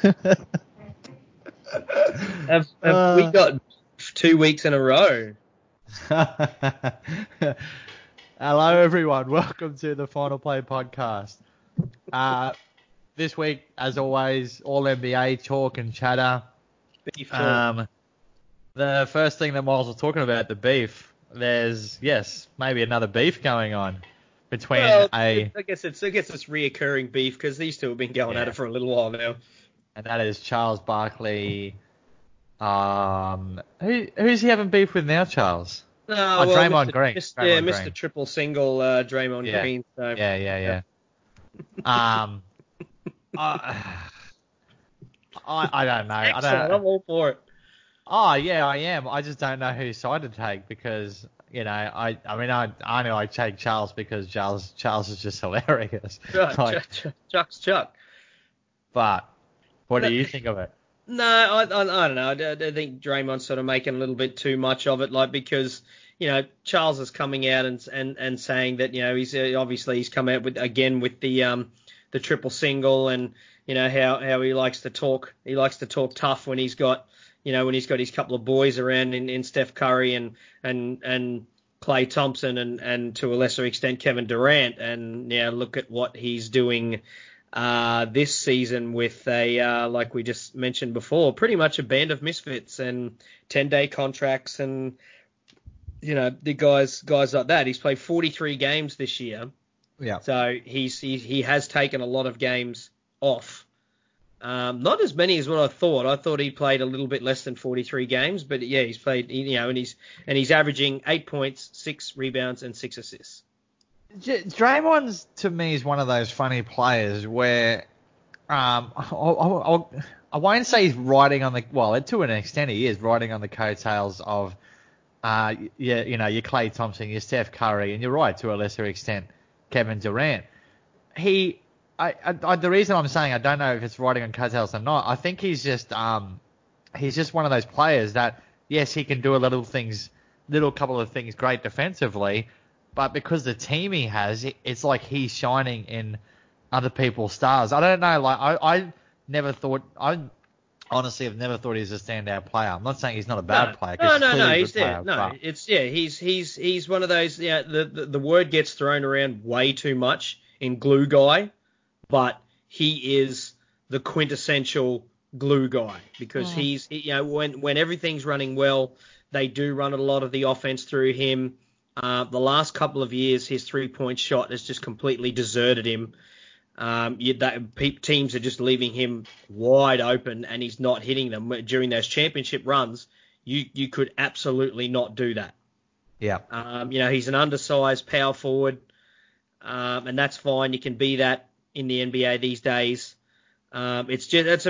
Have we got 2 weeks in a row? Hello, everyone. Welcome to the Final Play podcast. This week, as always, all NBA talk and chatter. Beef talk. The first thing that Miles was talking about, the beef. There's, maybe another beef going on between I guess it's reoccurring beef because these two have been going at it for a little while now. And that is Charles Barkley. Who's he having beef with now, Charles? Draymond Green. Mr. Triple Single Draymond Green. So. Yeah. I don't know. Excellent. I'm all for it. Oh yeah, I am. I just don't know whose side to take because I know I take Charles because Charles is just hilarious. Right, Chuck's Chuck. But what do you think of it? No, I don't know. I think Draymond's sort of making a little bit too much of it, because Charles is coming out and saying that he's come out with the triple single and how he likes to talk. He likes to talk tough when he's got his couple of boys around in Steph Curry and Klay Thompson and to a lesser extent Kevin Durant, and now look at what he's doing this season with like we just mentioned before, pretty much a band of misfits and 10-day contracts and the guys like that. He's played 43 games this year. Yeah. So he has taken a lot of games off. Not as many as what I thought. I thought he played a little bit less than 43 games, but yeah, he's played, and he's averaging 8 points, 6 rebounds, and 6 assists. Draymond to me is one of those funny players where I won't say he's riding on to an extent he is riding on the coattails of your Klay Thompson, your Steph Curry, and you're right to a lesser extent Kevin Durant. The reason I'm saying I don't know if it's riding on coattails or not, I think he's just one of those players that yes, he can do little couple of things great defensively. But because the team he has, it's like he's shining in other people's stars. I don't know. I honestly have never thought he was a standout player. I'm not saying he's not a bad player. No, he's there. He's one of those. Yeah, the word gets thrown around way too much in glue guy, but he is the quintessential glue guy because he's when everything's running well, they do run a lot of the offense through him. The last couple of years, his 3-point shot has just completely deserted him. Teams are just leaving him wide open, and he's not hitting them. During those championship runs, you could absolutely not do that. Yeah. He's an undersized power forward, and that's fine. You can be that in the NBA these days. His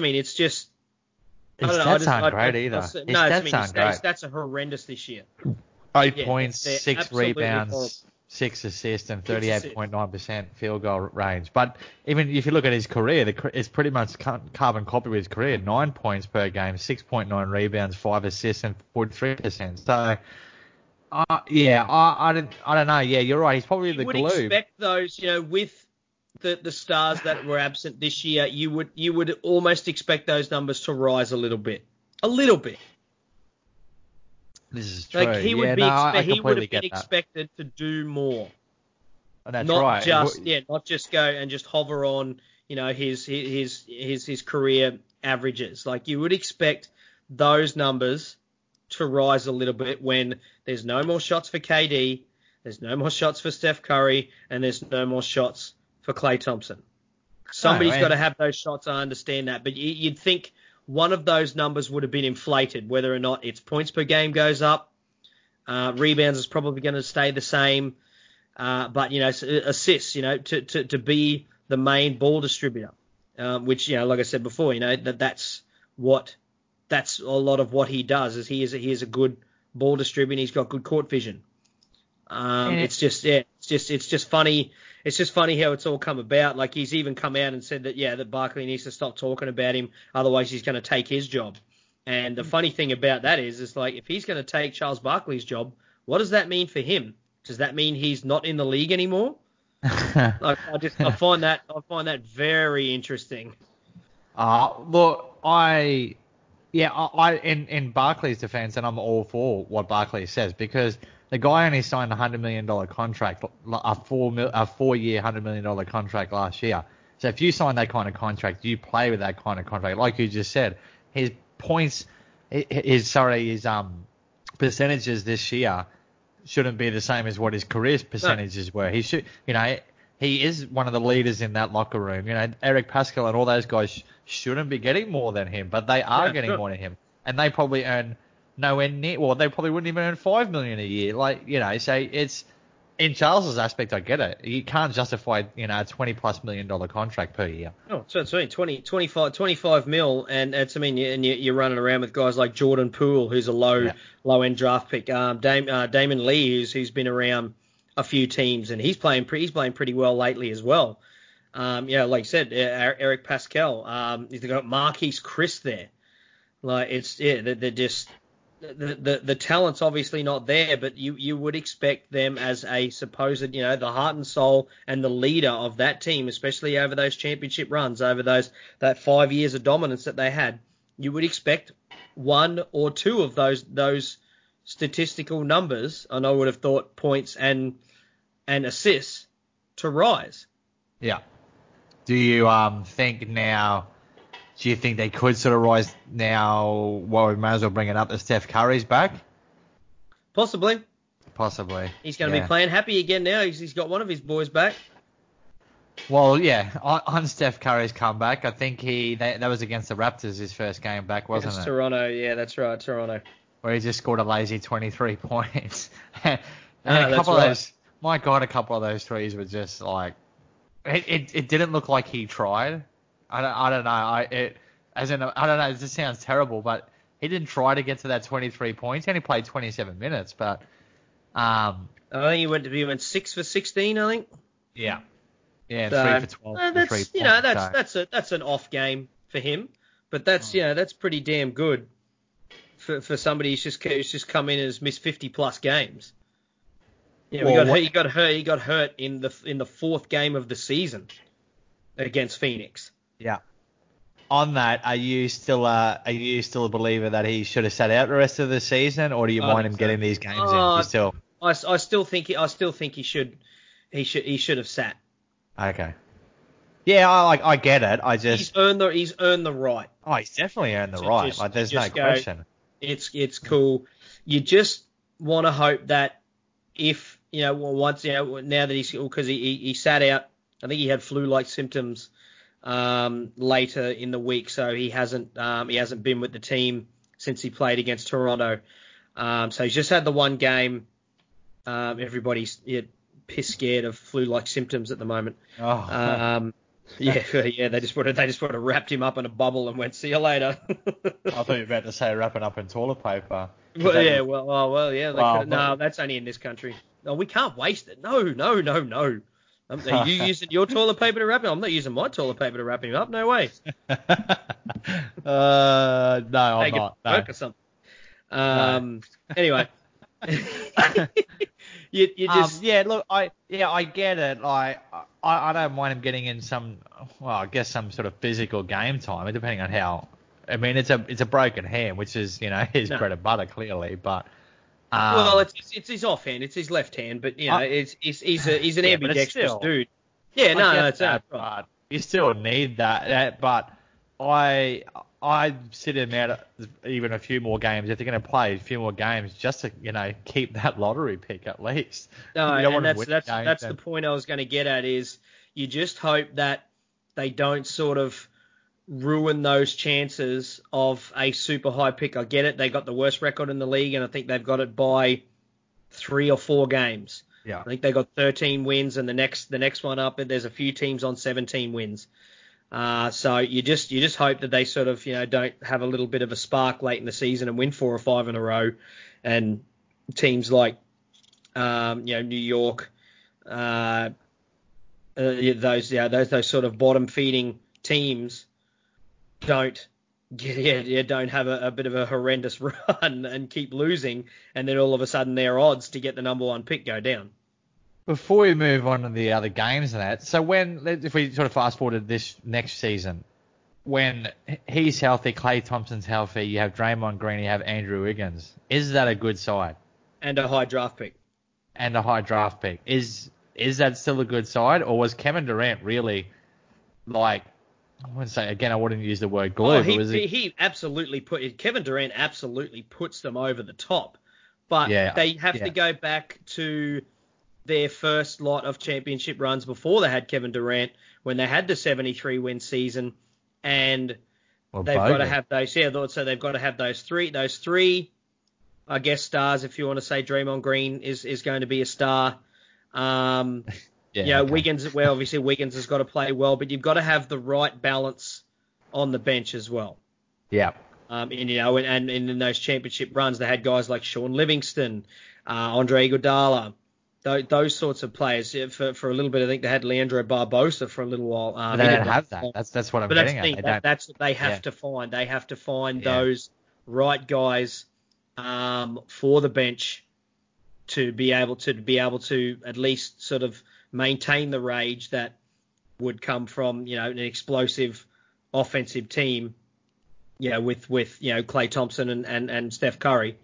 stats aren't great either. His stats are horrendous this year. 8 points, 6 rebounds, horrible. 6 assists, and 38.9% field goal range. But even if you look at his career, it's pretty much carbon copy of his career. 9 points per game, 6.9 rebounds, 5 assists, and 43%. So, I don't know. Yeah, you're right. He's probably the glue. You would expect those, with the stars that were absent this year, you would almost expect those numbers to rise a little bit. A little bit. This is true. He would have been expected to do more. That's not right. Not just go and just hover on, his career averages. Like you would expect those numbers to rise a little bit when there's no more shots for KD, there's no more shots for Steph Curry, and there's no more shots for Klay Thompson. Somebody's got to have those shots. I understand that, but you'd think one of those numbers would have been inflated, whether or not its points per game goes up. Rebounds is probably going to stay the same. But, assists, to be the main ball distributor, which, like I said before, that's a lot of what he does is he is a good ball distributor. He's got good court vision. It's just funny. It's just funny how it's all come about. Like he's even come out and said that Barkley needs to stop talking about him, otherwise he's going to take his job. And the funny thing about that is like if he's going to take Charles Barkley's job, what does that mean for him? Does that mean he's not in the league anymore? I find that very interesting. Look, in Barkley's defense, and I'm all for what Barkley says, because the guy only signed a $100 million contract, a 4-year, $100 million contract last year. So if you sign that kind of contract, you play with that kind of contract. Like you just said, his points, his percentages this year shouldn't be the same as what his career percentages were. He should, he is one of the leaders in that locker room. Eric Pascal and all those guys shouldn't be getting more than him, but they are getting more than him, and they probably earn nowhere near. Well, they probably wouldn't even earn $5 million a year. So it's in Charles's aspect. I get it. You can't justify a $20+ million contract per year. Oh, so it's 25 mil, and you're running around with guys like Jordan Poole, who's a low end draft pick. Damon Lee, who's been around a few teams, and he's playing pretty well lately as well. Like you said, Eric Pascal. You've got Marquise Chris there. They're just the talent's obviously not there, but you would expect them as a supposed, the heart and soul and the leader of that team, especially over those championship runs, over that 5 years of dominance that they had. You would expect one or two of those statistical numbers, and I would have thought points and assists to rise. Yeah. Do you think now? Do you think they could sort of rise now? Well, we may as well bring it up that Steph Curry's back. Possibly. He's going to be playing happy again now. He's got one of his boys back. Well, yeah, on Steph Curry's comeback, I think that was against the Raptors, his first game back, wasn't it? Toronto, yeah, that's right, Toronto. Where he just scored a lazy 23 points. And a couple of those, my God, a couple of those threes were just like, it didn't look like he tried. I don't know. I don't know. It just sounds terrible, but he didn't try to get to that 23 points. He only played 27 minutes, but I think he went 6 for 16. I think. Yeah, so, 3 for 12. That's an off game for him, but that's pretty damn good for somebody who's just come in and has missed 50+ games. Yeah, he got hurt in the fourth game of the season against Phoenix. Yeah. On that, are you still a believer that he should have sat out the rest of the season, or do you mind him getting these games in? I still think he should have sat. Okay. Yeah, I get it. He's earned the right. Oh, he's definitely earned the right. There's no question. It's cool. You just want to hope that if once now that because he sat out, I think he had flu-like symptoms later in the week, so he hasn't been with the team since he played against Toronto. So he's just had the one game. Everybody's piss scared of flu-like symptoms at the moment. They just would have wrapped him up in a bubble and went, see you later. I thought you were about to say wrapping up in toilet paper. No, that's only in this country. No, we can't waste it. No. Are you using your toilet paper to wrap him? I'm not using my toilet paper to wrap him up. No way. No, I'm not. Work or something. Anyway. you just look, I get it. I don't mind him getting in some sort of physical game time, depending on how. I mean, it's a broken hand, which is his bread and butter clearly, but. It's his offhand, it's his left hand, but he's an ambidextrous dude. Yeah, that's right. But you still need that. But I sit him out even a few more games if they're going to play a few more games just to keep that lottery pick at least. No, and that's the point I was going to get at is you just hope that they don't sort of ruin those chances of a super high pick. I get it. They got the worst record in the league, and I think they've got it by 3 or 4 games. Yeah. I think they got 13 wins, and the next one up, there's a few teams on 17 wins. So you just hope that they sort of don't have a little bit of a spark late in the season and win 4 or 5 in a row, and teams like New York, those sort of bottom feeding teams don't have a bit of a horrendous run and keep losing, and then all of a sudden their odds to get the number 1 pick go down. Before we move on to the other games and that, so if we sort of fast forwarded this next season, when he's healthy, Klay Thompson's healthy, you have Draymond Green, you have Andrew Wiggins. Is that a good side? And a high draft pick. And a high draft pick. Is that still a good side, or was Kevin Durant really like? I wouldn't say again. I wouldn't use the word glue. Oh, but was he absolutely Kevin Durant absolutely puts them over the top, but Yeah, they have yeah. to go back to their first lot of championship runs before they had Kevin Durant, when they had the 73 win season, and Well, they've got to Bogut. have those. Yeah, so they've got to have those three. I guess stars, if you want to say Draymond Green is going to be a star. Yeah, okay. Wiggins, well, obviously Wiggins has got to play well, but you've got to have the right balance on the bench as well. Yeah. And in those championship runs, they had guys like Sean Livingston, Andre Iguodala, those sorts of players. For a little bit, I think they had Leandro Barbosa for a little while. But they don't have that. That's what I'm But that's getting the thing. at. They don't. That's what they have Yeah. to find. They have to find Yeah. those right guys for the bench to be able to at least sort of maintain the rage that would come from an explosive offensive team, with Klay Thompson and Steph Curry,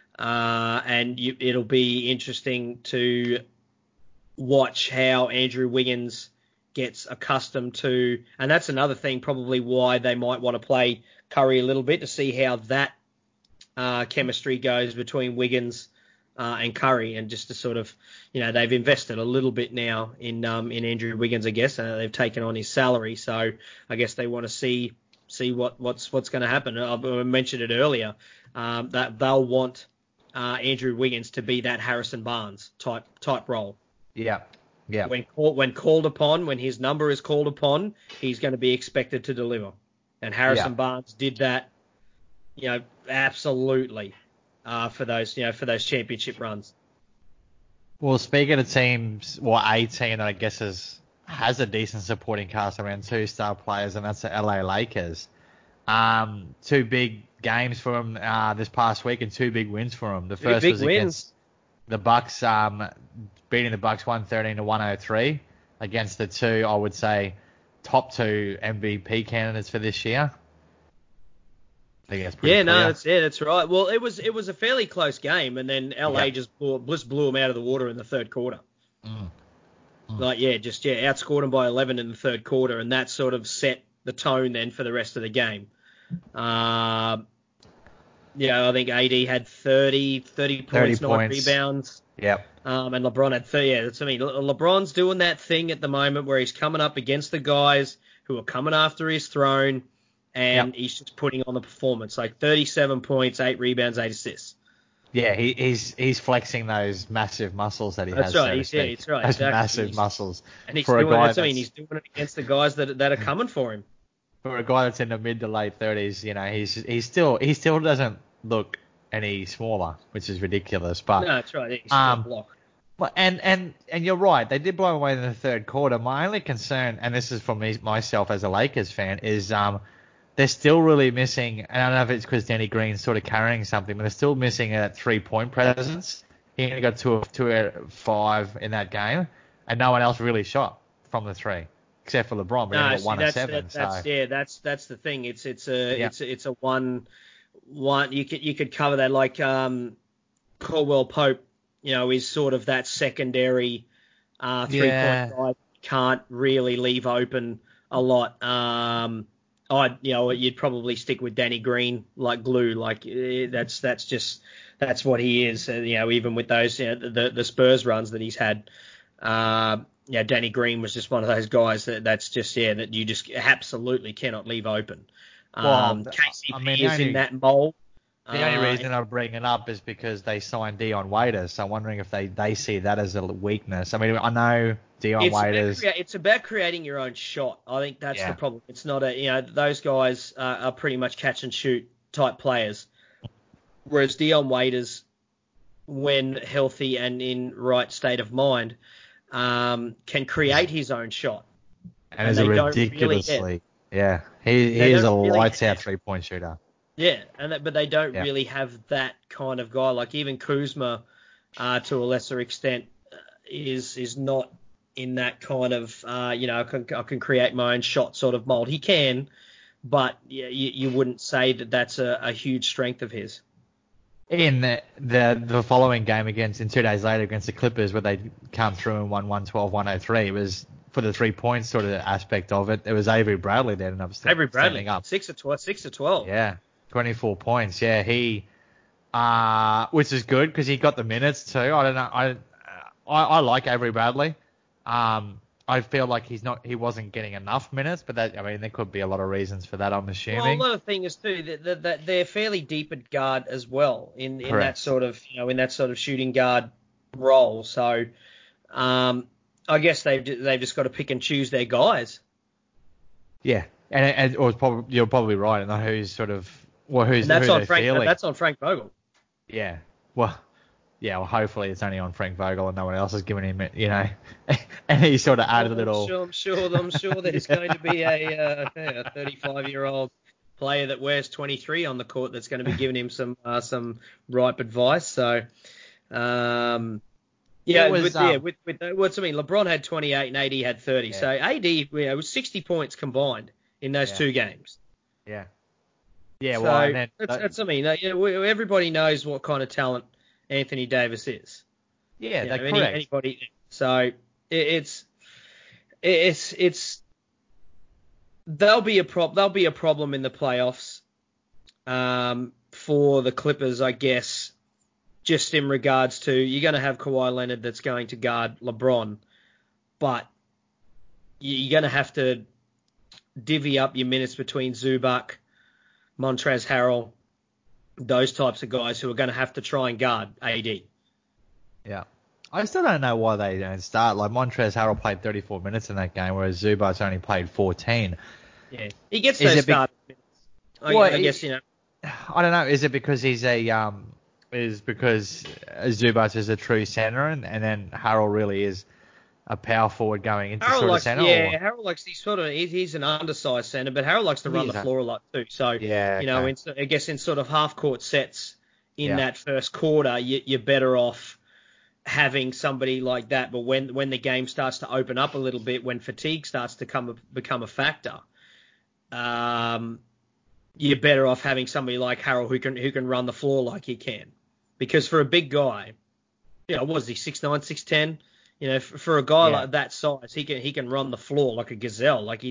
it'll be interesting to watch how Andrew Wiggins gets accustomed to, and that's another thing probably why they might want to play Curry a little bit, to see how that chemistry goes between Wiggins and Curry, and just to sort of, they've invested a little bit now in Andrew Wiggins, I guess. They've taken on his salary, so I guess they want to see what's going to happen. I mentioned it earlier, that they'll want Andrew Wiggins to be that Harrison Barnes type role. Yeah. Yeah. When called upon, when his number is called upon, he's going to be expected to deliver, and Harrison Barnes did that, absolutely. For those championship runs. Well, speaking of teams, a team that I guess has a decent supporting cast around 2 star players, and that's the LA Lakers. 2 big games for them this past week, and 2 big wins for them. The first was against the Bucks, beating the Bucks 113-103 against the 2, I would say, top 2 MVP candidates for this year. I think that's pretty clear. That's right. Well, it was a fairly close game, and then LA just blew them out of the water in the third quarter. Outscored them by 11 in the third quarter, and that sort of set the tone then for the rest of the game. I think AD had 30 points, 9 rebounds. Yep. And LeBron had 30. Yeah, that's, LeBron's doing that thing at the moment where he's coming up against the guys who are coming after his throne, and he's just putting on the performance, like 37 points, 8 rebounds, 8 assists. Yeah, he's flexing those massive muscles that he has. That's right. That's right. Those Exactly. massive muscles. And he's doing it. He's doing it against the guys that are coming for him. For a guy that's in the mid to late 30s, he still doesn't look any smaller, which is ridiculous. But no, that's right. He's still a block. And you're right. They did blow away in the third quarter. My only concern, and this is for myself as a Lakers fan, is they're still really missing, and I don't know if it's because Danny Green's sort of carrying something, but they're still missing that 3-point presence. He only got 2 out of 5 in that game, and no one else really shot from the 3, except for LeBron. But he got 1 of 7. That's the thing. It's a one. You could cover that like Caldwell Pope. Is sort of that secondary 3-point guy. Can't really leave open a lot. You'd probably stick with Danny Green like glue. Like that's what he is. Even with those the Spurs runs that he's had. Danny Green was just one of those guys that you just absolutely cannot leave open. KCP is in that mold. The only reason I bring it up is because they signed Dion Waiters, so I'm wondering if they see that as a weakness. I mean, I know Dion Waiters. It's about creating your own shot. I think that's the problem. It's not those guys are pretty much catch and shoot type players, whereas Dion Waiters, when healthy and in right state of mind, can create his own shot. And is a ridiculously, he is a lights out 3-point shooter. Yeah, but they don't really have that kind of guy. Like even Kuzma, to a lesser extent, is not in that kind of I can create my own shot sort of mold. He can, but you wouldn't say that that's a huge strength of his. In the following game and 2 days later against the Clippers, where they come through and won 112-103, it was for the 3 points sort of aspect of it. It was Avery Bradley that ended up standing up. 6 of 12. Yeah, 24 points. Yeah, he, which is good because he got the minutes too. I don't know. I like Avery Bradley. I feel like he wasn't getting enough minutes, but there could be a lot of reasons for that, I'm assuming. Well, a lot of things too that they're fairly deep at guard as well in that sort of shooting guard role. So, I guess they've just got to pick and choose their guys. Yeah, and it was probably, you're probably right. And who's sort of who's and that's who on they're Frank. feeling. That's on Frank Vogel. Yeah. Well, hopefully it's only on Frank Vogel and no one else is giving him it, and he sort of added a little. I'm sure there's going to be a 35-year-old player that wears 23 on the court that's going to be giving him some ripe advice. So, what's I mean? LeBron had 28 and AD had 30. Yeah. So AD, it was 60 points combined in those 2 games. Yeah. Yeah. So well, that's I mean, everybody knows what kind of talent Anthony Davis is. Yeah, that's correct. Anybody. So it's there'll be a problem in the playoffs for the Clippers, I guess. Just in regards to, you're going to have Kawhi Leonard that's going to guard LeBron, but you're going to have to divvy up your minutes between Zubac, Montrezl Harrell, those types of guys who are going to have to try and guard AD. Yeah. I still don't know why they don't start. Like, Montrezl Harrell played 34 minutes in that game, whereas Zubac's only played 14. Yeah. He gets those start minutes. I guess, I don't know. Is it because he's because Zubac is a true center and then Harrell really is a power forward going into sort of center? Yeah, Harrell likes, he's an undersized center, but Harrell likes to run the floor a lot too. So, I guess in sort of half court sets in that first quarter, you're better off having somebody like that. But when the game starts to open up a little bit, when fatigue starts to become a factor, you're better off having somebody like Harrell who can run the floor like he can. Because for a big guy, what is he, 6'9", 6'10"? For a guy like that size, he can run the floor like a gazelle. Like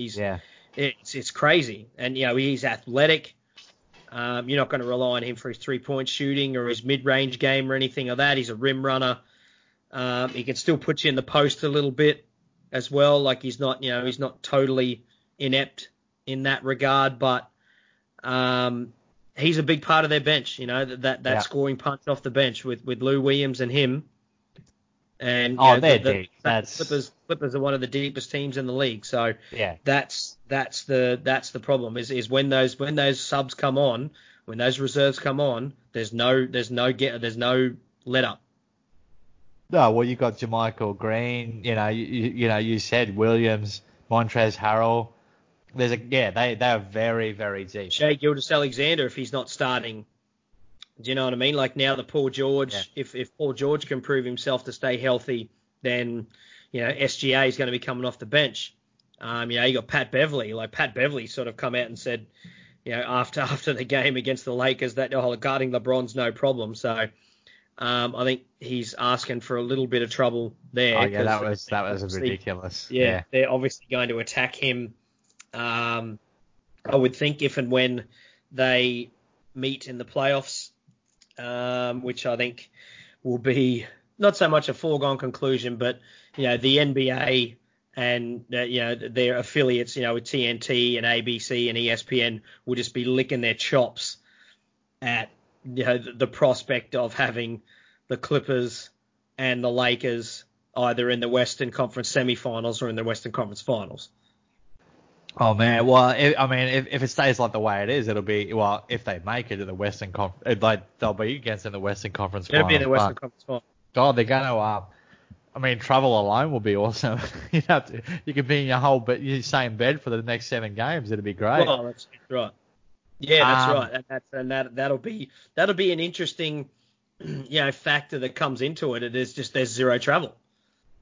it's crazy. And he's athletic. You're not going to rely on him for his 3-point shooting or his mid-range game or anything like that. He's a rim runner. He can still put you in the post a little bit as well. Like he's not totally inept in that regard, but he's a big part of their bench. That scoring punch off the bench with Lou Williams and him. And they're deep. Clippers are one of the deepest teams in the league. So that's the problem is when those subs come on, when those reserves come on, there's no let up. No, well, you got JaMychal Green. You said Williams, Montrezl Harrell. They are very, very deep. Shai Gilgeous-Alexander, if he's not starting, do you know what I mean? Like now the Paul George, if Paul George can prove himself to stay healthy, then SGA is going to be coming off the bench. You got Pat Beverly. Like Pat Beverly sort of come out and said, after the game against the Lakers that guarding LeBron's no problem. So I think he's asking for a little bit of trouble there. Oh yeah, that was ridiculous. Yeah, they're obviously going to attack him. I would think if and when they meet in the playoffs, which I think will be not so much a foregone conclusion, but the NBA and their affiliates, with TNT and ABC and ESPN will just be licking their chops at the prospect of having the Clippers and the Lakers either in the Western Conference semifinals or in the Western Conference finals. Oh man, well, if it stays like the way it is, it'll be, well, if they make it to the Western Conference, they'll be against in the Western Conference final. It'll be in the Western Conference final. God, they're going to, travel alone will be awesome. You could be in your same bed for the next 7 games. It'll be great. Well, that's right. Yeah, that's right. That'll be an interesting, factor that comes into it. There's zero travel.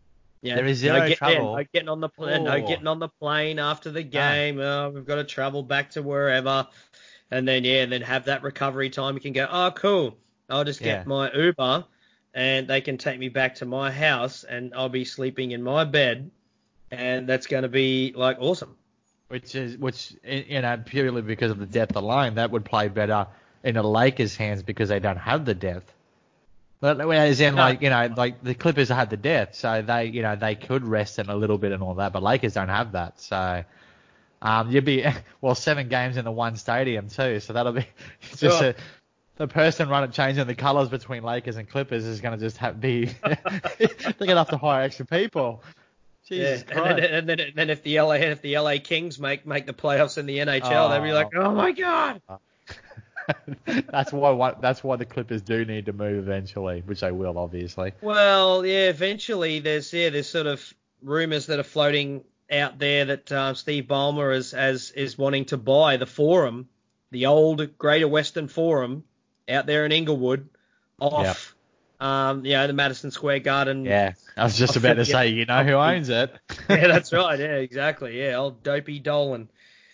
There is zero trouble. No getting on the plane. No getting on the plane after the game. Oh, we've got to travel back to wherever, and then then have that recovery time. You can go. Oh, cool. I'll just get my Uber, and they can take me back to my house, and I'll be sleeping in my bed, and that's going to be like awesome. Which purely because of the depth alone, that would play better in the Lakers' hands because they don't have the depth. But as in, like the Clippers had the depth, so they could rest it a little bit and all that, but Lakers don't have that. So you'd be 7 games in the one stadium too, so that'll be just the person changing the colours between Lakers and Clippers is going to just be they're going to have to hire extra people. Jesus Christ. And then if the LA Kings make the playoffs in the NHL, they'll be like, oh my God. That's why the Clippers do need to move eventually, which they will, obviously. Well, eventually there's sort of rumors that are floating out there that Steve Ballmer is wanting to buy the Forum, the old Greater Western Forum out there in Inglewood, off the Madison Square Garden. Yeah, I was just about to say, who owns it? Yeah, that's right. Yeah, exactly. Yeah, old Dopey Dolan.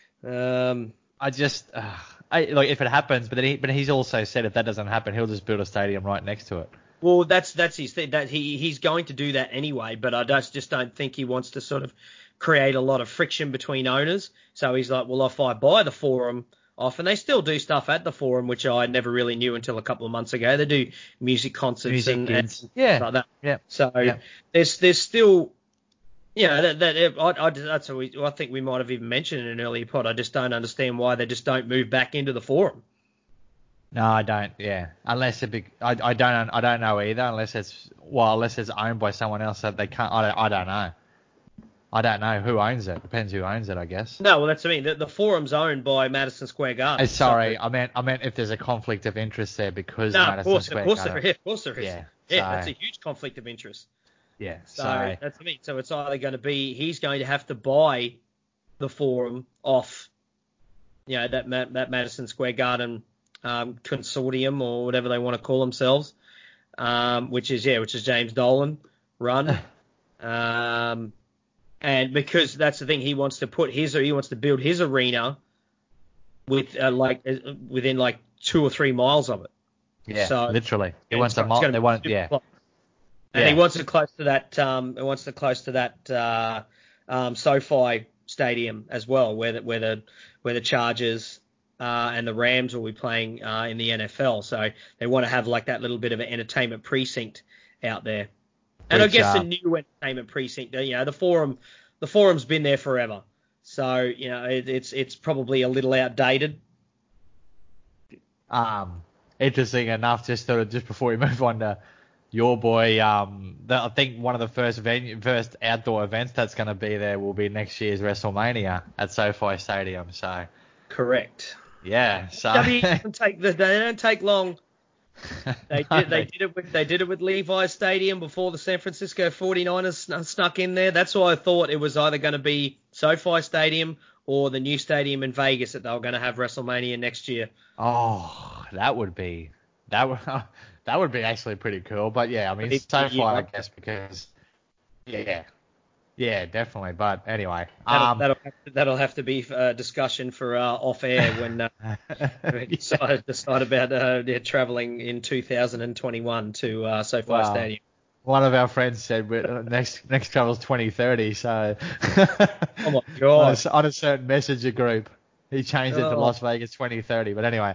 If it happens, but he's also said if that doesn't happen, he'll just build a stadium right next to it. Well, that's his thing. That he's going to do that anyway, but I just don't think he wants to sort of create a lot of friction between owners. So he's like, well, if I buy the Forum off, and they still do stuff at the Forum, which I never really knew until a couple of months ago. They do music concerts and stuff like that. Yeah. So there's still. That's I think we might have even mentioned in an earlier pod. I just don't understand why they just don't move back into the Forum. No, I don't. Yeah, unless I don't know either. Unless it's owned by someone else that they can't. I don't know. I don't know who owns it. Depends who owns it, I guess. No, well that's what I mean. The Forum's owned by Madison Square Garden. Sorry, I meant if there's a conflict of interest there because Madison Square Garden. Of course there is. Yeah, that's a huge conflict of interest. Yeah. So that's what I mean. So it's either going to be he's going to have to buy the Forum off, that Madison Square Garden consortium or whatever they want to call themselves, which is James Dolan run, and because that's the thing, he wants to build his arena with within 2 or 3 miles of it. Yeah, so literally, he wants a mile. They want And he wants it close to that. SoFi Stadium as well, where the Chargers and the Rams will be playing in the NFL. So they want to have like that little bit of an entertainment precinct out there. And I guess a new entertainment precinct. The Forum's been there forever. So it's probably a little outdated. Interesting enough, just before we move on to your boy, I think one of the first outdoor events that's going to be there will be next year's WrestleMania at SoFi Stadium. So correct. Yeah. So they don't take long. They did it with Levi's Stadium before the San Francisco 49ers snuck in there. That's why I thought it was either going to be SoFi Stadium or the new stadium in Vegas that they were going to have WrestleMania next year. Oh, that would be actually pretty cool. But yeah, I mean, SoFi, I guess, because yeah, definitely. But anyway, that'll have to be a discussion for off air when we decide about traveling in 2021 to SoFi Stadium. One of our friends said next travel's 2030. So oh my god! on a certain messenger group, he changed it to Las Vegas 2030. But anyway,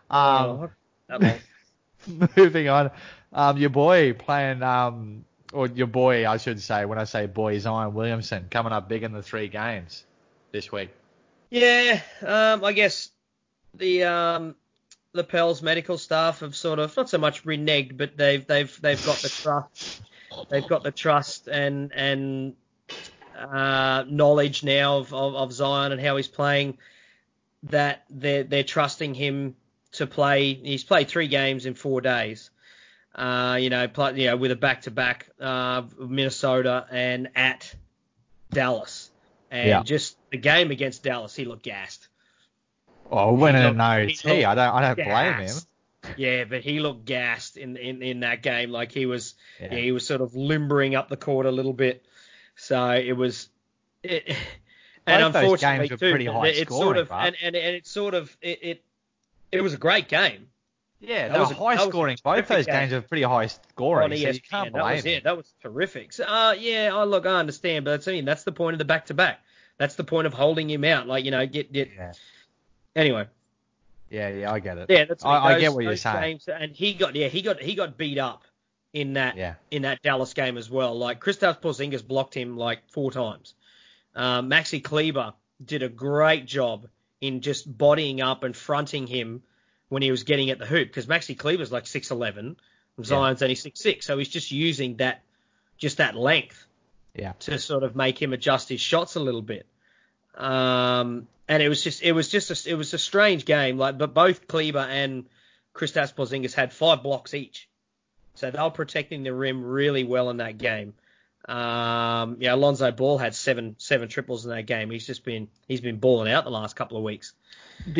moving on. Your boy playing. Or your boy, I should say, when I say boy, Zion Williamson, coming up big in the 3 games this week. Yeah, I guess the Pels medical staff have sort of not so much reneged, but they've got the trust. They've got the trust and knowledge now of Zion and how he's playing, that they're trusting him to play. He's played 3 games in 4 days. With a back-to-back Minnesota and at Dallas. And just the game against Dallas, he looked gassed. Oh, when in an OT, I don't blame him. Yeah, but he looked gassed in that game. Like he was sort of limbering up the court a little bit. So it was, and Both those unfortunately games were too, pretty high it's scoring, sort of, right? and it's sort of, it was a great game. Yeah, That they were was high that was a scoring. Both terrific those game games were pretty high on scoring, so you ESPN. can't blame them. That was terrific. So, yeah, look, I understand, but that's the point of the back to back. That's the point of holding him out. Like, get. Yeah, Anyway, yeah, I get it. yeah, that's I get what you're saying. games, and he got beat up in that Yeah, Dallas game as well. Like Kristaps Porzingis blocked him like 4 times. Maxi Kleber did a great job in just bodying up and fronting him when he was getting at the hoop, because Maxi Kleber's like 6'11", Zion's only 6'6", so he's just using that length to sort of make him adjust his shots a little bit. And it was a strange game. Like, but both Kleber and Kristaps Porzingis had 5 blocks each, so they were protecting the rim really well in that game. Lonzo Ball had seven triples in that game. He's been balling out the last couple of weeks. Do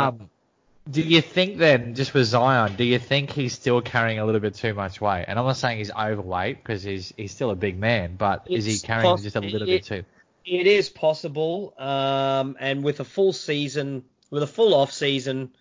you think then, just with Zion, do you think he's still carrying a little bit too much weight? And I'm not saying he's overweight, because he's still a big man, but is he carrying just a little bit too? It is possible. And with a full season, with a full off season,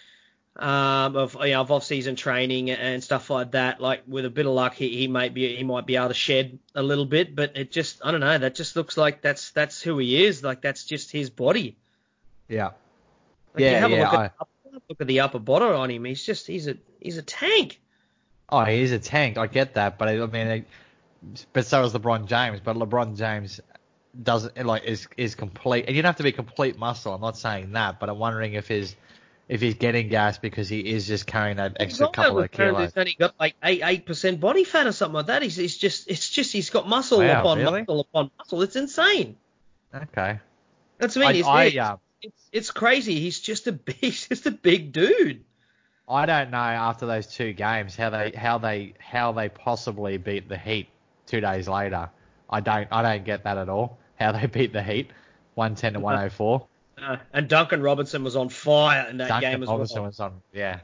of off season training and stuff like that, like with a bit of luck, he might be able to shed a little bit, but it just, I don't know, that just looks like that's who he is. Like, that's just his body. Yeah. Like, look at the upper body on him. He's a tank. Oh, he is a tank. I get that, but I mean, but so is LeBron James. But LeBron James doesn't, like, is complete, and you don't have to be complete muscle. I'm not saying that, but I'm wondering if he's getting gas because he is just carrying that extra couple of kilos. He's only got like 8% body fat or something like that. He's got muscle upon muscle upon muscle. It's insane. Okay. That's what I mean. It's crazy. He's just a big dude. I don't know after those 2 games how they possibly beat the Heat 2 days later. I don't get that at all. How they beat the Heat 110 to 104. And Duncan Robinson was on fire in that game as well. Duncan Robinson was on. Yeah.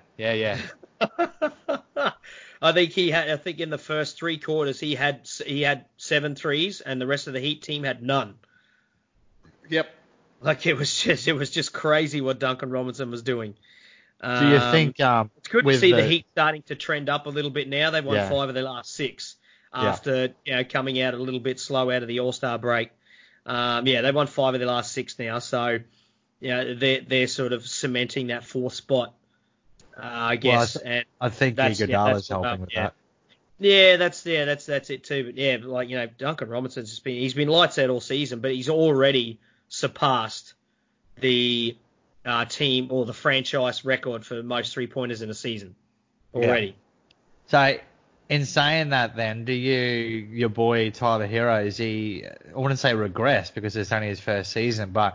I think in the first 3 quarters he had 7 threes, and the rest of the Heat team had none. Yep. Like, it was just crazy what Duncan Robinson was doing. Do you think it's good to see the Heat starting to trend up a little bit now? They've won 5 of their last 6 after coming out a little bit slow out of the All-Star break. They've won 5 of their last 6 now, so they're sort of cementing that 4th spot, I guess. Well, and I think Iguodala's helping with that. Yeah, that's it too. But Duncan Robinson's he's been lights out all season, but he's already surpassed the team or the franchise record for most 3-pointers in a season already. So, in saying that, then, your boy Tyler Hero, is he? I wouldn't say regress because it's only his first season, but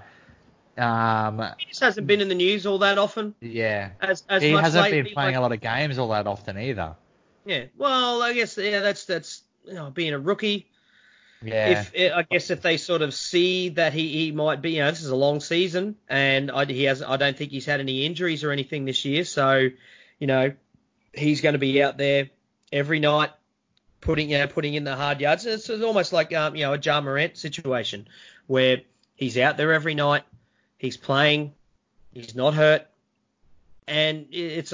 he just hasn't been in the news all that often. Yeah, as he much hasn't lately, been playing a lot of games all that often either. Yeah, well, I guess that's being a rookie. Yeah. If they sort of see that he might be, this is a long season, and I don't think he's had any injuries or anything this year, so he's going to be out there every night putting in the hard yards. It's almost like a Ja Morant situation where he's out there every night, he's playing, he's not hurt, and it's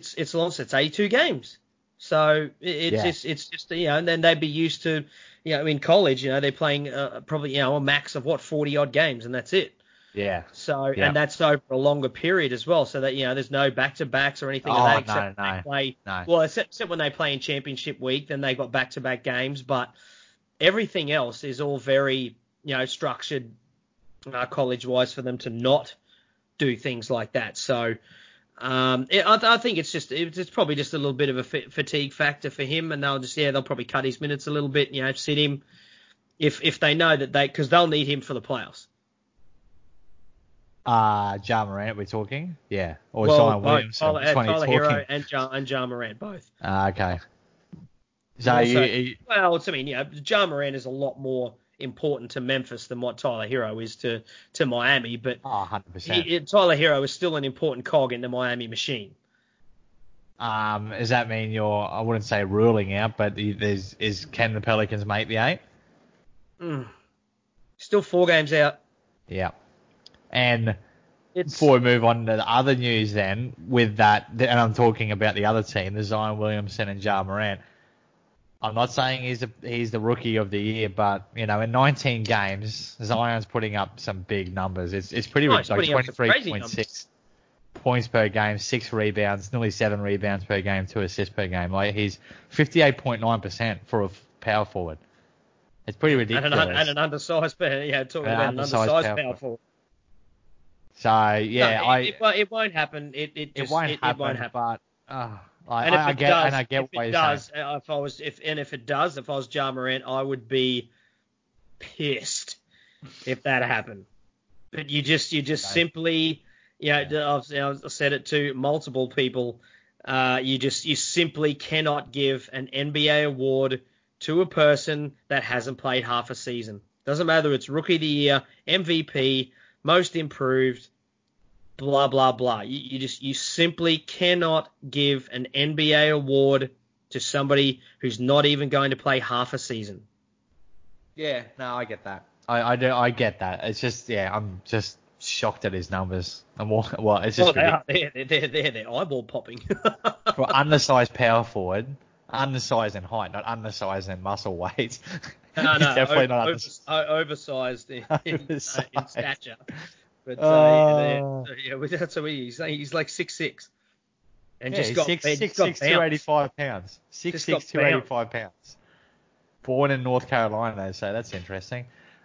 82 games. So it's just and then they'd be used to in college they're playing probably a max of 40 odd games, and that's it. Yeah. So and that's over a longer period as well, so that there's no back to backs or anything like that. No. Well, except when they play in championship week, then they got back to back games, but everything else is all very structured college wise for them to not do things like that. So. I think it's probably just a little bit of a fatigue factor for him, and they'll probably cut his minutes a little bit, sit him if they know that because they'll need him for the playoffs. Ja Morant, we're talking, or Zion Williamson. Tyler Hero and Ja Morant both. Okay. So Ja Morant is a lot more important to Memphis than what Tyler Hero is to Miami, but 100%. Tyler Hero is still an important cog in the Miami machine. Does that mean I wouldn't say ruling out, but can the Pelicans make the 8? Still 4 games out. Yeah. And before we move on to the other news then, with that, and I'm talking about the other team, the Zion Williamson and Ja Morant, I'm not saying he's the rookie of the year, but, in 19 games, Zion's putting up some big numbers. It's pretty rich, like 23.6 points per game, 6 rebounds, nearly 7 rebounds per game, 2 assists per game. Like, he's 58.9% for a power forward. It's pretty ridiculous. And an undersized power, talking about an undersized power forward. So, yeah, it won't happen. It won't happen. But I get what you're saying. If it does, if I was Ja Morant, I would be pissed if that happened. But you just simply, I've said it to multiple people. You simply cannot give an NBA award to a person that hasn't played half a season. Doesn't matter if it's Rookie of the Year, MVP, Most Improved, blah, blah, blah. You simply cannot give an NBA award to somebody who's not even going to play half a season. Yeah, no, I get that. I get that. It's just, I'm just shocked at his numbers. It's just they're eyeball popping. For undersized power forward, undersized in height, not undersized in muscle weight. No, definitely not oversized in stature. But that's what he's saying. He's like 6'6", and just got 6'6", 285 pounds. 6'6", 285 pounds. Born in North Carolina, so that's interesting.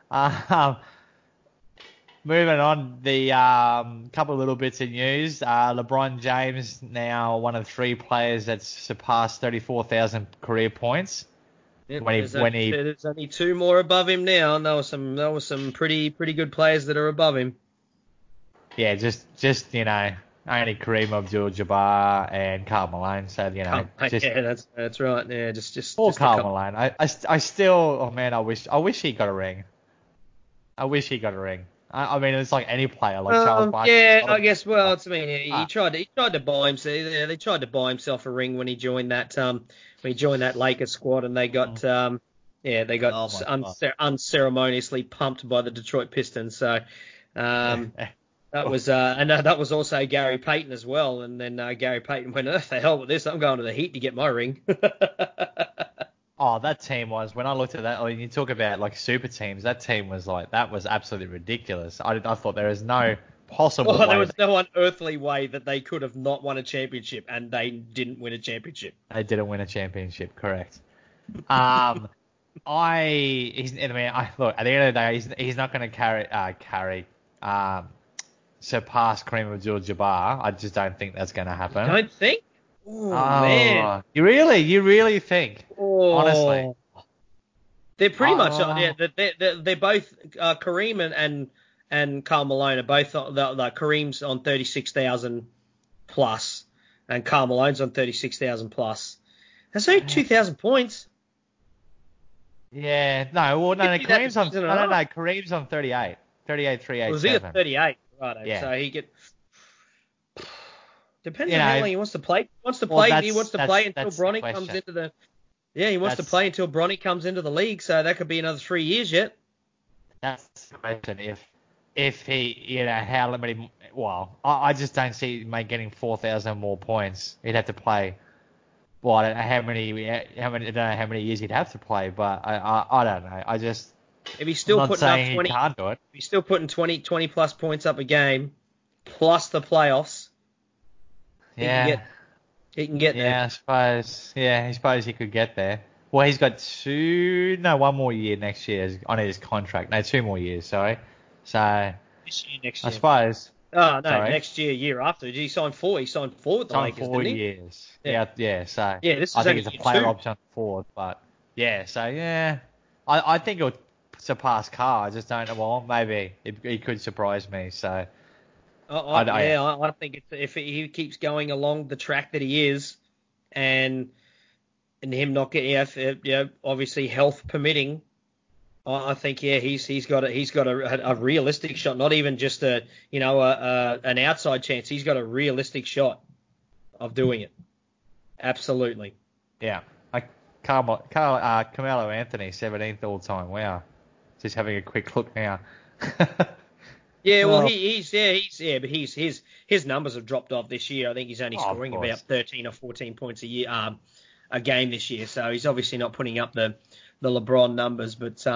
Moving on, the couple of little bits of news. LeBron James now one of 3 players that's surpassed 34,000 career points. Yep, there's only 2 more above him now, and there were some pretty good players that are above him. Yeah, just only Kareem Abdul-Jabbar and Karl Malone. So that's right. Yeah, just Karl Malone. I still, I wish he got a ring. I wish he got a ring. I mean, it's like any player, like Charles Barkley. Yeah, I guess. Well, it's he tried to buy himself. They tried to buy himself a ring when he joined that Lakers squad, and they got unceremoniously pumped by the Detroit Pistons. So that was also Gary Payton as well. And then Gary Payton went, "Oh, the hell with this! I'm going to the Heat to get my ring." Oh, that team was, when I looked at that, when you talk about like super teams, that team was that was absolutely ridiculous. I thought there was no possible way. There was no unearthly way that they could have not won a championship, and they didn't win a championship. They didn't win a championship, correct. Look, at the end of the day, he's not going to surpass Kareem Abdul-Jabbar. I just don't think that's going to happen. You don't think? Oh, man. You really think? Oh. Honestly. They're pretty much, they're both, Kareem and Karl Malone are both, Kareem's on 36,000 plus, and Karl Malone's on 36,000 plus. That's only 2,000 points. Yeah, Kareem's on, Kareem's on 38. 38,387. Was he at 38? Right. Yeah. So he could. Depends on how long he wants to play. He wants to play until Bronny comes into the. Yeah, he wants to play until Bronny comes into the league. So that could be another 3 years yet. That's the question. If he, how many? Well, I just don't see him getting 4,000 more points. He'd have to play. Well, I don't know how many. I don't know how many years he'd have to play, but I don't know. I just. If he's still putting up 20, he can't do it. If he's still putting 20 plus points up a game, plus the playoffs. Yeah. He can get there. Yeah, I suppose he could get there. Well, he's got one more year next year on his contract. No, 2 more years, sorry. So, this year, next year. I suppose. Oh, no, next year after. He signed 4. He signed 4 with the Lakers, didn't he? 4 years. Yeah. So, this is I think it's a player 2. option 4, but yeah. So, yeah. I think it'll surpass Carr. I just don't know. Well, maybe he could surprise me. So. I think if he keeps going along the track that he is, and him not getting, obviously health permitting, I think he's got a realistic shot, not even just an outside chance. He's got a realistic shot of doing it. Absolutely. Yeah. Carmelo Anthony, 17th all time. Wow. Just having a quick look now. Yeah, well, Oh. but his numbers have dropped off this year. I think he's only scoring about 13 or 14 points a game this year. So he's obviously not putting up the LeBron numbers. But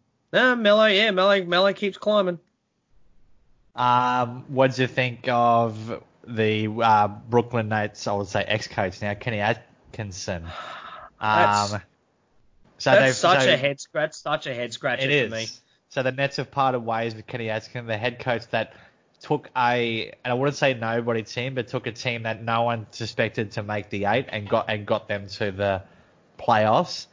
Melo keeps climbing. What do you think of the Brooklyn Nets? I would say ex-coach now, Kenny Atkinson. That's such a head scratcher It for me. is. So the Nets have parted ways with Kenny Atkinson, the head coach that took and I wouldn't say nobody team, but took a team that no one suspected to make the 8 and got them to the playoffs.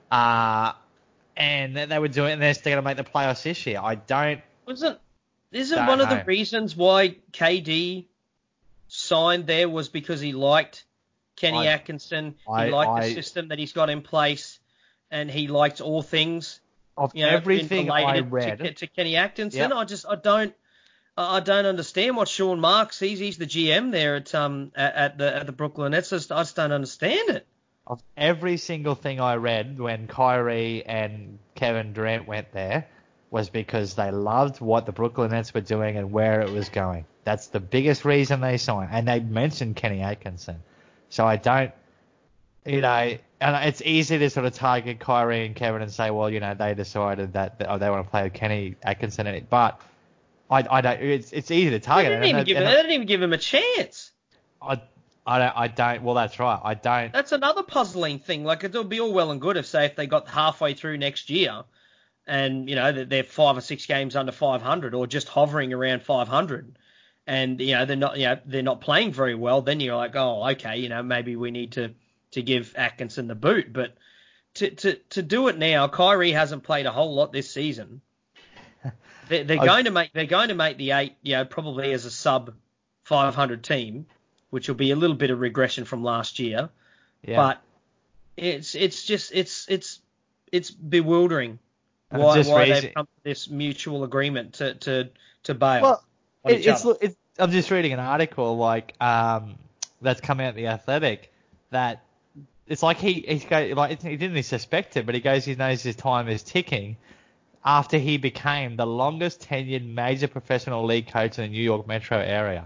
And they were doing, and they're still going to make the playoffs this year. Isn't one of the reasons why KD signed there was because he liked Kenny Atkinson, he liked the system that he's got in place, and he liked all things everything I read to Kenny Atkinson. Yep. I don't understand what Sean Marks. He's the GM there at the Brooklyn Nets. I just don't understand it. Of every single thing I read when Kyrie and Kevin Durant went there was because they loved what the Brooklyn Nets were doing and where it was going. That's the biggest reason they signed. And they mentioned Kenny Atkinson. So I don't, and it's easy to sort of target Kyrie and Kevin and say, well, they decided that they want to play with Kenny Atkinson. But I don't, it's easy to target. They didn't even give him a chance. I don't. Well, that's right. I don't. That's another puzzling thing. Like, it'll be all well and good if they got halfway through next year and, they're 5 or 6 games under 500 or just hovering around 500 and, they're not playing very well. Then you're like, oh, okay, maybe we need to give Atkinson the boot. But to do it now, Kyrie hasn't played a whole lot this season. They're going to make the 8, probably as a sub 500 team, which will be a little bit of regression from last year. Yeah. But it's bewildering why they've come to this mutual agreement to bail. Well, I'm just reading an article that's come out in The Athletic that it's like he didn't suspect it, but he knows his time is ticking after he became the longest tenured major professional league coach in the New York metro area.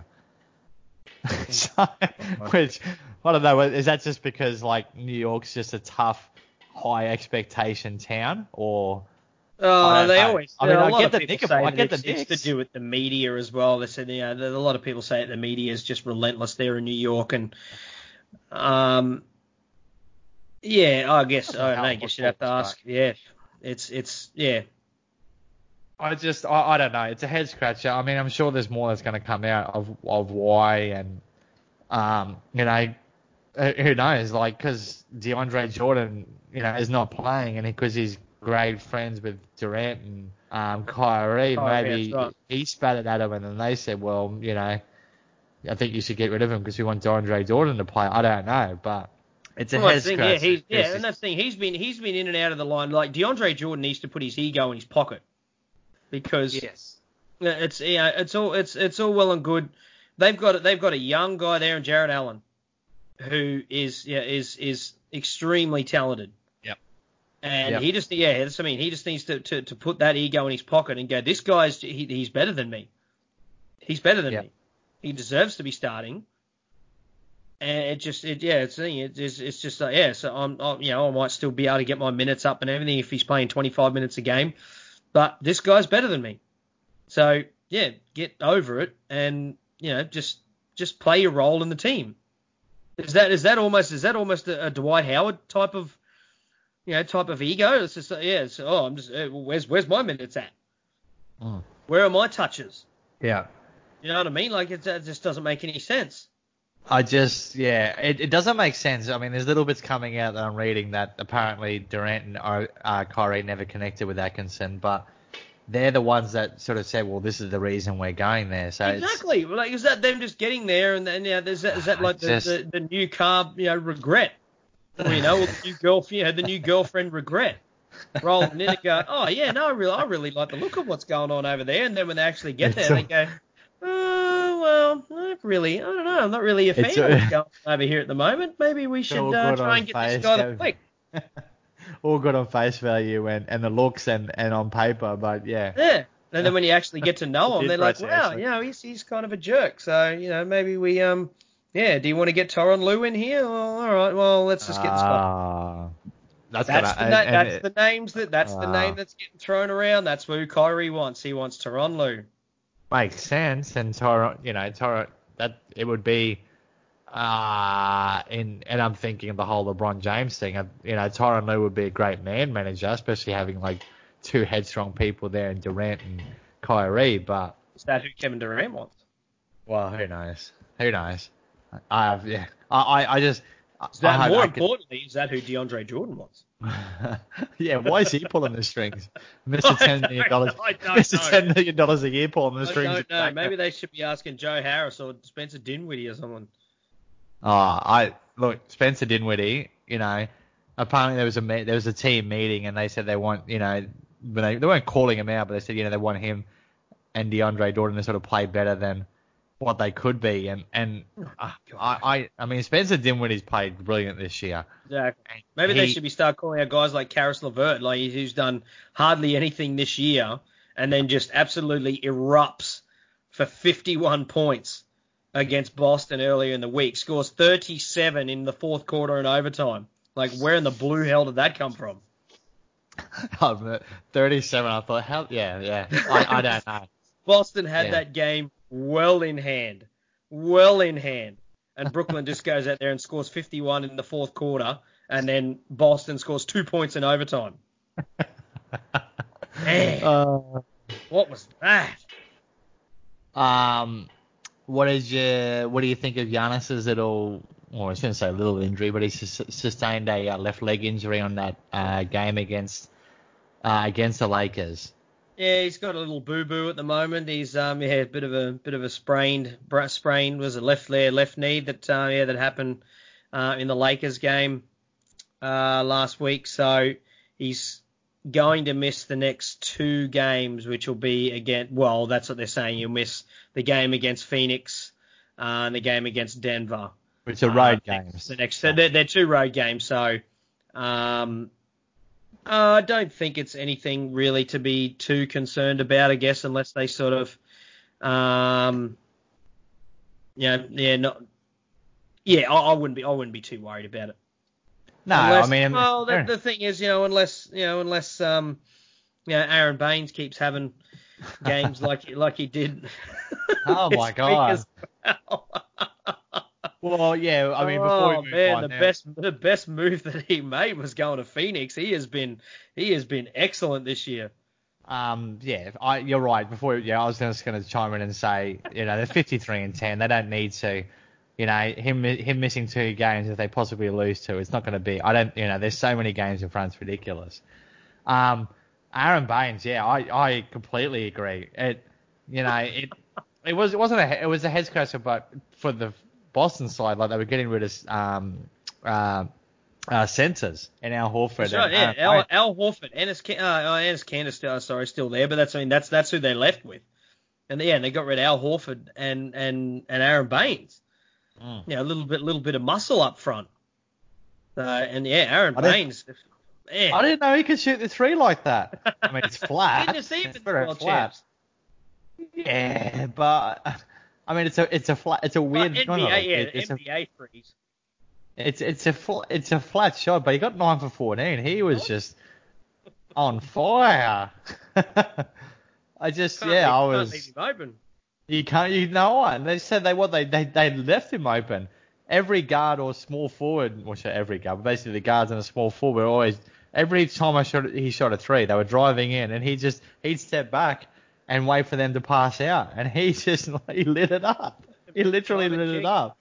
Which, I don't know, is that just because New York's just a tough, high expectation town, or? They always. I mean, I get the Knicks. It's to do with the media as well. They said, a lot of people say the media is just relentless there in New York, and I guess you'd have to ask. Yeah, it's. I don't know. It's a head scratcher. I mean, I'm sure there's more that's going to come out of why, and who knows? Because DeAndre Jordan, is not playing, and because he's great friends with Durant and Kyrie, maybe he spat it at him, and then they said, well, I think you should get rid of him because we want DeAndre Jordan to play. I don't know, but it's a head scratcher. And that's the thing. He's been in and out of the line. Like, DeAndre Jordan needs to put his ego in his pocket. Because it's all well and good. They've got a young guy there in Jarrett Allen, who is extremely talented. Yep. And he just needs to put that ego in his pocket and go, this guy's he's better than me. He's better than me. He deserves to be starting. And So I might still be able to get my minutes up and everything if he's playing 25 minutes a game. But this guy's better than me. So, get over it and, just play your role in the team. Is that almost a Dwight Howard type of ego? It's just, I'm just, where's my minutes at? Mm. Where are my touches? Yeah. You know what I mean? It just doesn't make any sense. It doesn't make sense. I mean, there's little bits coming out that I'm reading that apparently Durant and Kyrie never connected with Atkinson, but they're the ones that sort of said, well, this is the reason we're going there. So exactly. Is that them just getting there and then is that like the new car regret? Or, the new girlfriend regret. Rolling in and go, oh yeah, no, I really like the look of what's going on over there, and then when they actually get there, they go, well, not really. I don't know. I'm not really a fan of what's going on over here at the moment. Maybe we should try and get this guy to click. all good on face value and the looks and on paper, but yeah. Yeah. And then when you actually get to know him, they're like, Impressive, wow, actually. he's kind of a jerk. So, maybe we, do you want to get Tyronn Lue in here? Well, all right, well, let's just get the spot. That's The names that's the name that's getting thrown around. That's who Kyrie wants. He wants Tyronn Lue. makes sense, and Tyronn, that it would be, and I'm thinking of the whole LeBron James thing. Tyronn Lue would be a great man manager, especially having like two headstrong people there in Durant and Kyrie. But Is that who Kevin Durant wants? well, who knows? I just. Importantly, is that who DeAndre Jordan wants? Yeah, why is he pulling the strings? Mr. $10 million. Mr. $10 million a year pulling the strings. I don't know. Maybe they should be asking Joe Harris or Spencer Dinwiddie or someone. Look, Spencer Dinwiddie, apparently there was a team meeting and they said they want, they weren't calling him out, but they said, they want him and DeAndre Jordan to sort of play better than what they could be. I mean, Spencer Dinwiddie's played brilliant this year. Exactly. Maybe they should start calling out guys like Karis LeVert, who's done hardly anything this year and then just absolutely erupts for 51 points against Boston earlier in the week. Scores 37 in the fourth quarter and overtime. Where in the blue hell did that come from? 37, I thought, hell, yeah. I don't know. Boston had that game well in hand. And Brooklyn just goes out there and scores 51 in the fourth quarter, and then Boston scores 2 points in overtime. Man, what was that? What do you think of Giannis's little, I was going to say little injury, but he sustained a left leg injury on that game against the Lakers. Yeah, he's got a little boo-boo at the moment. He's a bit of a sprain. Was a left knee that happened in the Lakers game last week. So he's going to miss the next two games, which will be again. Well, that's what they're saying. You'll miss the game against Phoenix and the game against Denver. Which are road games. They're two road games. So. I don't think it's anything really to be too concerned about, I guess, unless they sort of, I wouldn't be too worried about it. No, the thing is, unless Aaron Baines keeps having games like he did. Oh my God. Well, yeah, I mean, before we move on, the best move that he made was going to Phoenix. He has been excellent this year. You're right. I was just going to chime in and say, they're 53-10. They don't need to, him missing 2 games if they possibly lose 2. It's not going to be. There's so many games in front. It's ridiculous. Aaron Baines, I completely agree. It was a head scratcher, but for the Boston side, they were getting rid of centers and Al Horford. That's right, Al Horford, Enes Kanter still there, but that's who they left with. And they got rid of Al Horford and Aaron Baines. A little bit of muscle up front. Aaron Baines. I didn't know he could shoot the three like that. I mean, it's flat. Didn't you see it in the World Champs? Yeah, but I mean, it's a weird. NBA threes. It's a flat shot, but he got 9 for 14. He was just on fire. I was. Can't leave him open. You can't. And they said they left him open. Every guard or small forward, every guard, but basically the guards and a small forward were always. Every time he shot a three, they were driving in, and he'd step back and wait for them to pass out, and he lit it up. He literally lit it up.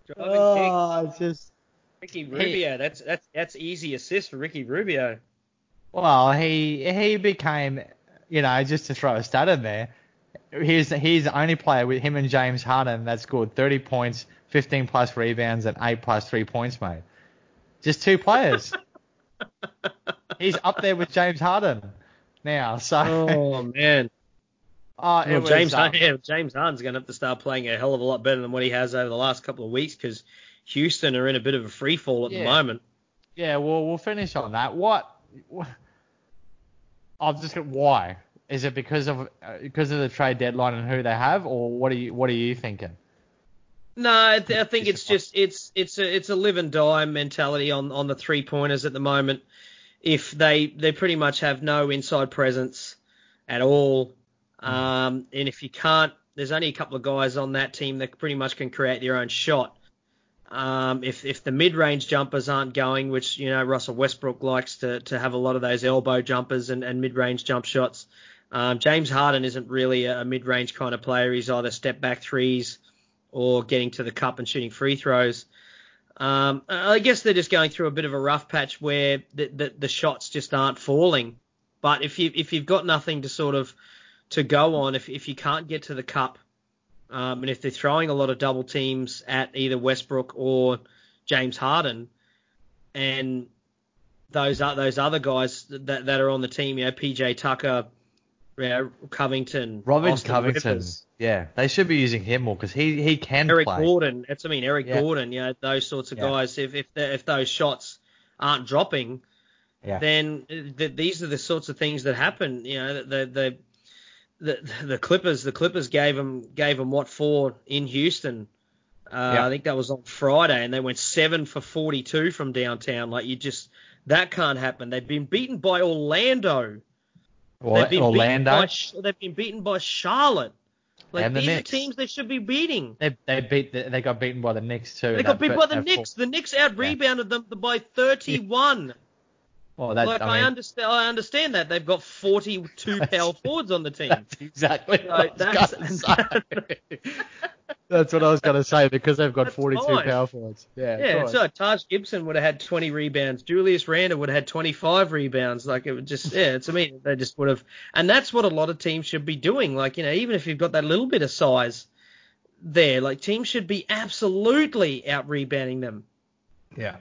Ricky Rubio. That's easy assist for Ricky Rubio. Well, he became, just to throw a stat in there, he's the only player with him and James Harden that scored 30 points, 15 plus rebounds, and 8 plus 3 points, mate. Just 2 players. He's up there with James Harden now. So. Oh man. James Harden's going to have to start playing a hell of a lot better than what he has over the last couple of weeks because Houston are in a bit of a free fall at the moment. Yeah, well, we'll finish on that. What I've just got why? Is it because of the trade deadline and who they have, or what are you thinking? No, I think it's just it's a live and die mentality on the 3-pointers at the moment. If they pretty much have no inside presence at all, and if you can't, there's only a couple of guys on that team that pretty much can create their own shot. If the mid-range jumpers aren't going, which Russell Westbrook likes to have a lot of those elbow jumpers and mid-range jump shots. James Harden isn't really a mid-range kind of player. He's either step back threes or getting to the cup and shooting free throws. I guess they're just going through a bit of a rough patch where the shots just aren't falling. But if you've got nothing to go on, if you can't get to the cup, and if they're throwing a lot of double teams at either Westbrook or James Harden, and those other guys that are on the team, PJ Tucker, Covington, Robin Austin Covington, Rivers, they should be using him more because he can Eric play. Gordon. Eric Gordon. Those sorts of guys. If those shots aren't dropping, then these are the sorts of things that happen. The Clippers gave them what for in Houston. I think that was on Friday, and they went 7 for 42 from downtown. That can't happen. They've been beaten by Orlando. They've been beaten by Charlotte. And these the are teams they should be beating. They got beaten by the Knicks too. They got beaten by the Knicks. The Knicks out-rebounded them by 31. Well, I understand that they've got 42 power forwards on the team. That's exactly what That's what I was going to say because they've got 42 power forwards. So Taj Gibson would have had 20 rebounds. Julius Randle would have had 25 rebounds. It would just, they just would have. And that's what a lot of teams should be doing. Even if you've got that little bit of size there, teams should be absolutely out-rebounding them. Yeah.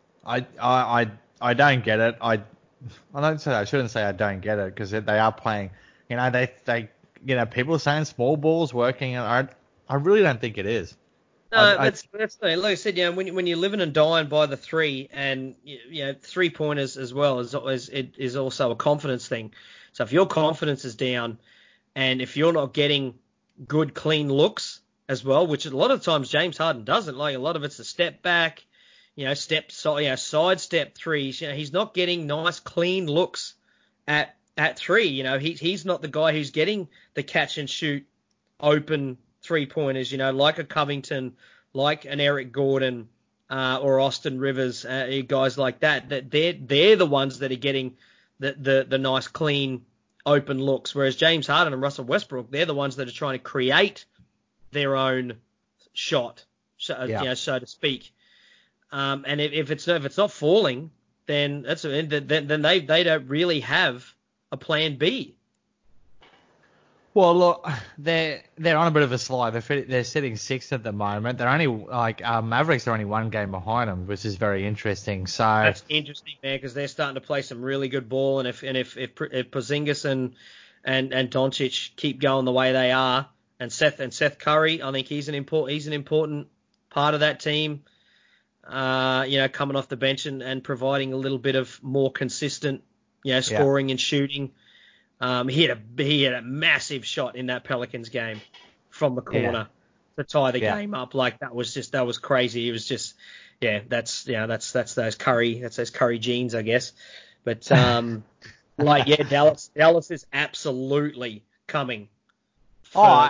I don't get it. I shouldn't say I don't get it because they are playing. People are saying small ball's working, and I really don't think it is. No, that's like I said. When you're living and dying by the three, and 3-pointers as well is also a confidence thing. So if your confidence is down, and if you're not getting good clean looks as well, which a lot of times James Harden doesn't. A lot of it's a step back. Side step threes. He's not getting nice, clean looks at three. He's not the guy who's getting the catch and shoot open 3-pointers. Like a Covington, like an Eric Gordon, or Austin Rivers, guys like that. That they're the ones that are getting the nice, clean, open looks. Whereas James Harden and Russell Westbrook, they're the ones that are trying to create their own shot, so to speak. And if it's not falling, then then they don't really have a plan B. Well, look, they're on a bit of a slide. They're sitting sixth at the moment. They're only Mavericks are only one game behind them, which is very interesting. So that's interesting, man, because they're starting to play some really good ball. And if Porzingis and Doncic keep going the way they are, and Seth Curry, I think he's an important part of that team. Coming off the bench and providing a little bit of more consistent, scoring and shooting. He had a massive shot in that Pelicans game from the corner to tie the game up. That was crazy. It was just, that's those Curry genes, I guess. But Dallas is absolutely coming. Well,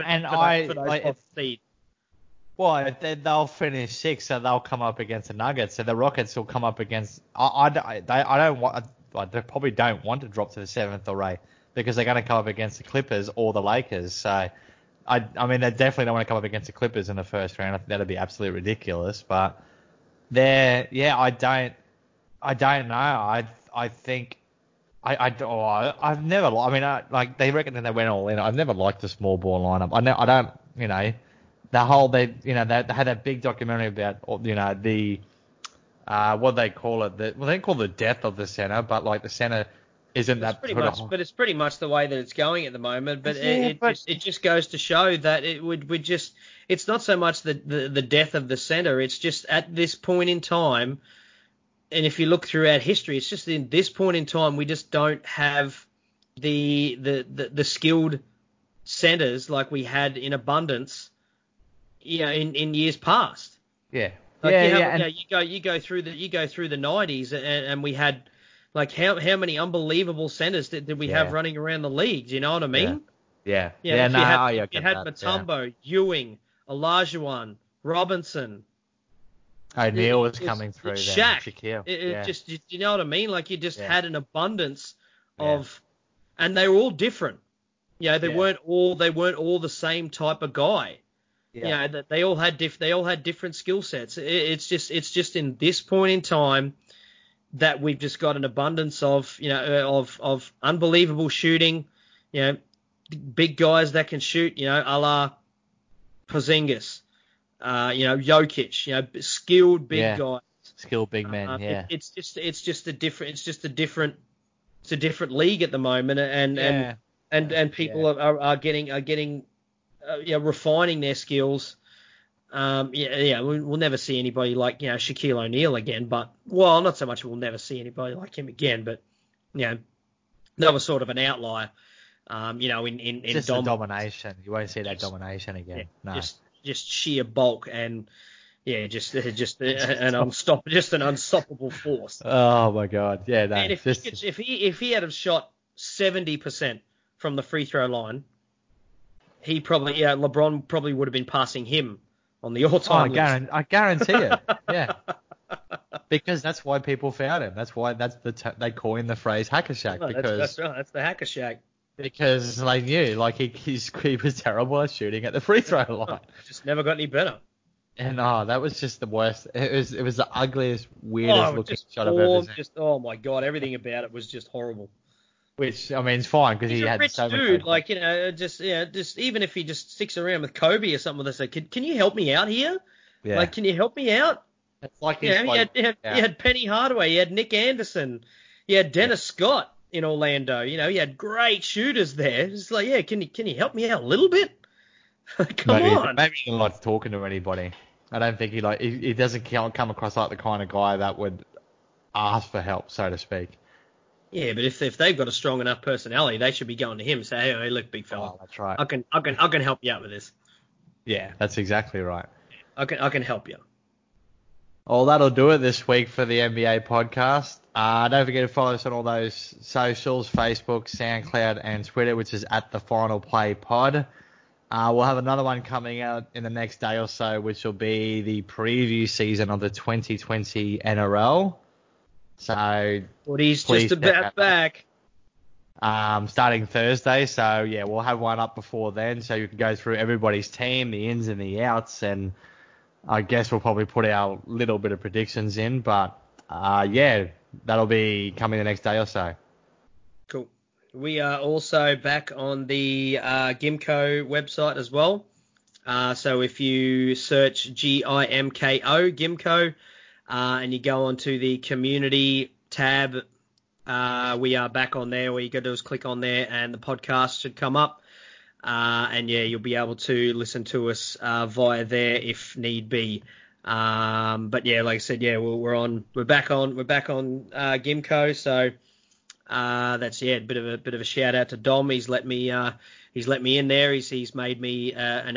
they'll finish sixth, so they'll come up against the Nuggets. So the Rockets will come up against. They probably don't want to drop to the 7th or 8th because they're going to come up against the Clippers or the Lakers. So, they definitely don't want to come up against the Clippers in the first round. That'd be absolutely ridiculous. But I don't know. I think I've never. They reckon that they went all in. I've never liked the small ball lineup. I don't. They had that big documentary about the. What they call it? They call it the death of the center, but the center isn't that pretty much. But it's pretty much the way that it's going at the moment. But it just goes to show that it's not so much the death of the center. It's just at this point in time, if you look throughout history, it's just in this point in time we just don't have the skilled centers like we had in abundance, in years past. Yeah. Like Yeah. you go through the 90s and we had like how many unbelievable centers did we have running around the leagues? You know what I mean? Yeah. If you had that. Mutombo, Ewing, Olajuwon, Robinson. O'Neal was coming through then. Shaq. Shaquille. Just, you know what I mean? Like you just had an abundance of, and they were all different. They weren't all the same type of guy. Yeah. That they all had different skill sets. It's just in this point in time that we've just got an abundance of of unbelievable shooting. Big guys that can shoot. A la Porzingis. Jokic. Skilled big guys. Skilled big men. It's just a different league at the moment, and people are getting refining their skills. We'll never see anybody like Shaquille O'Neal again, but not so much we'll never see anybody like him again, but that was sort of an outlier. In just domination, you won't see that domination again. No, just sheer bulk and just an unstoppable force. Oh my God, yeah. No, and if he had have shot 70% from the free throw line, he probably LeBron probably would have been passing him on the all-time list. I guarantee it. Yeah. Because that's why people found him. That's why they coined the phrase Hacker Shack. That's right. That's the Hacker Shack. Because they knew he was terrible at shooting at the free throw line. Just never got any better. And that was just the worst. It was the ugliest, weirdest looking shot I've ever seen. Oh my God, everything about it was just horrible. Which, I mean, it's fine because he had so many. Dude, like, just even if he just sticks around with Kobe or something, they say, can you help me out here? Yeah. Like, can you help me out? It's like he had Penny Hardaway, he had Nick Anderson, he had Dennis Scott in Orlando. He had great shooters there. It's like, can you help me out a little bit? Come on. Maybe he likes talking to anybody. I don't think he doesn't come across like the kind of guy that would ask for help, so to speak. Yeah, but if they've got a strong enough personality, they should be going to him and say, hey, look, big fella. Oh, that's right. I can help you out with this. Yeah, that's exactly right. I can help you. Well, that'll do it this week for the NBA podcast. Don't forget to follow us on all those socials, Facebook, SoundCloud, and Twitter, which is at The Final Play Pod. We'll have another one coming out in the next day or so, which will be the preview season of the 2020 NRL. So, he's just about back. Starting Thursday. So, yeah, we'll have one up before then. So you can go through everybody's team, the ins and the outs. And I guess we'll probably put our little bit of predictions in. But, that'll be coming the next day or so. Cool. We are also back on the Gimco website as well. So if you search GIMKO, Gimco, and you go onto the community tab, we are back on there. What you got to do is click on there and the podcast should come up. And you'll be able to listen to us via there if need be. But yeah, like I said, we're back on Gimco. So that's a bit of a shout out to Dom. He's let me in there. He's made me an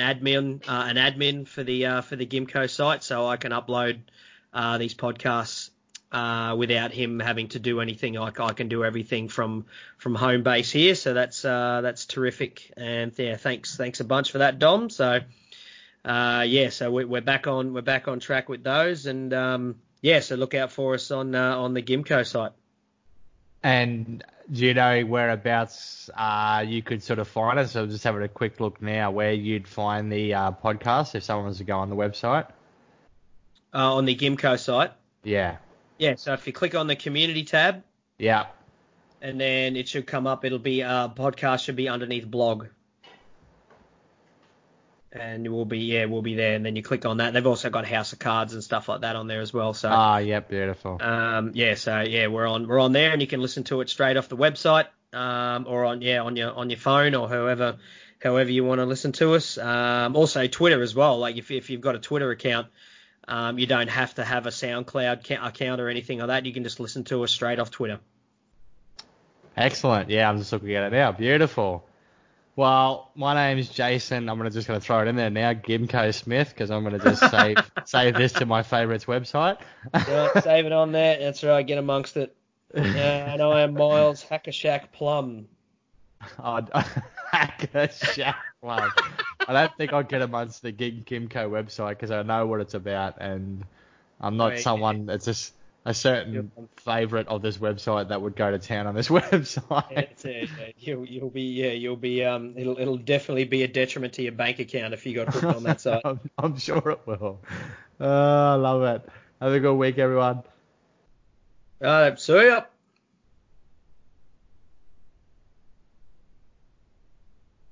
admin for the Gimco site, so I can upload these podcasts without him having to do anything. I can do everything from home base here, so that's terrific. And yeah, thanks a bunch for that, Dom. So so we're back on track with those, and so look out for us on the Gimco site. And do you know whereabouts you could sort of find us? So just having a quick look now where you'd find the podcast if someone was to go on the website. On the Gimco site? Yeah. Yeah, so if you click on the community tab. Yeah. And then it should come up. It'll be podcast should be underneath blog. And we'll be there. And then you click on that. They've also got House of Cards and stuff like that on there as well. So. Beautiful. We're on there, and you can listen to it straight off the website, or on your phone, or however you want to listen to us. Also Twitter as well. Like if you've got a Twitter account, You don't have to have a SoundCloud account or anything like that. You can just listen to us straight off Twitter. Excellent. Yeah, I'm just looking at it now. Beautiful. Well, my name's Jason. I'm just going to throw it in there now, Gimco Smith, because I'm going to just save this to my favourites website. Yeah, save it on there. That's right. Get amongst it. And I am Miles Hackashack Plum. Hackashack Plum. I don't think I'll get amongst the Gimco website because I know what it's about, and I'm not someone that's just a certain favourite of this website that would go to town on this website. You'll be it'll definitely be a detriment to your bank account if you got hooked on that site. I'm sure it will. I love it. Have a good week, everyone. See ya.